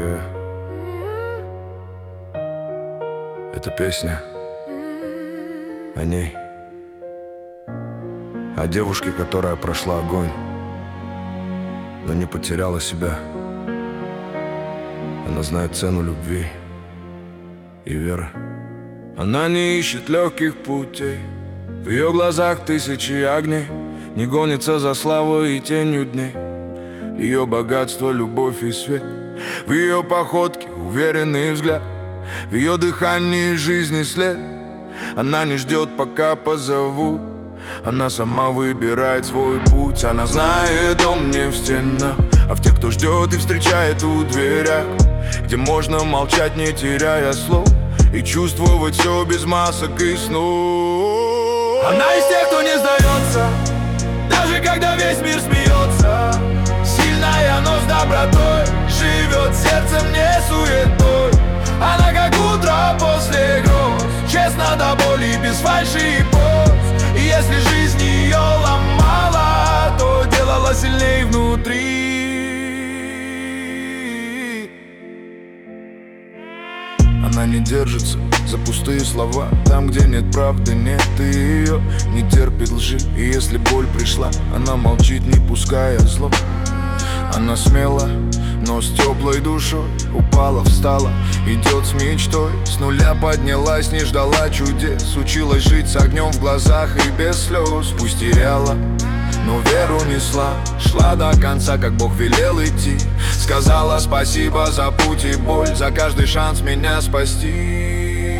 Эта песня о ней, о девушке, которая прошла огонь, но не потеряла себя. Она знает цену любви и веры. Она не ищет легких путей, в ее глазах тысячи огней, не гонится за славой и тенью дней. Ее богатство, любовь и свет, в ее походке уверенный взгляд, в ее дыхании жизни след. Она не ждет, пока позовут, она сама выбирает свой путь. Она знает дом не в стенах, а в тех, кто ждет и встречает у дверях, где можно молчать, не теряя слов, и чувствовать все без масок и снов. Она из тех, кто не сдается, даже когда весь мир смеется. Сильная, но с добротой, живет сердцем, не суетой. Она как утро после гроз, честно до боли, без фальши и поз. И если жизнь ее ломала, то делала сильней внутри. Она не держится за пустые слова, там, где нет правды, нет, и ее не терпит лжи. И если боль пришла, она молчит, не пуская зло. Она смела, но с теплой душой упала, встала, идет с мечтой, с нуля поднялась, не ждала чудес. Училась жить с огнем в глазах и без слез. Пусть теряла, но веру несла, шла до конца, как Бог велел идти. Сказала спасибо за путь и боль, за каждый шанс меня спасти.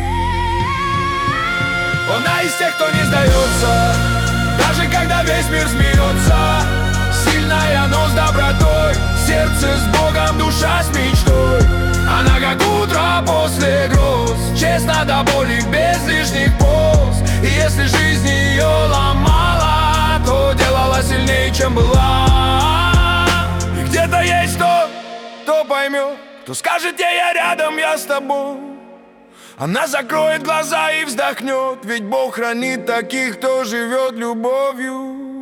Она из тех, кто не сдается, даже когда весь мир смеется. Сильная, но с добротой, сердце с Богом, душа с мечтой. Она как утро после гроз, честно до боли, без лишних поз. И если жизнь ее ломала, то делала сильнее, чем была. И где-то есть тот, кто поймет, кто скажет ей: я рядом, я с тобой. Она закроет глаза и вздохнет, ведь Бог хранит таких, кто живет любовью.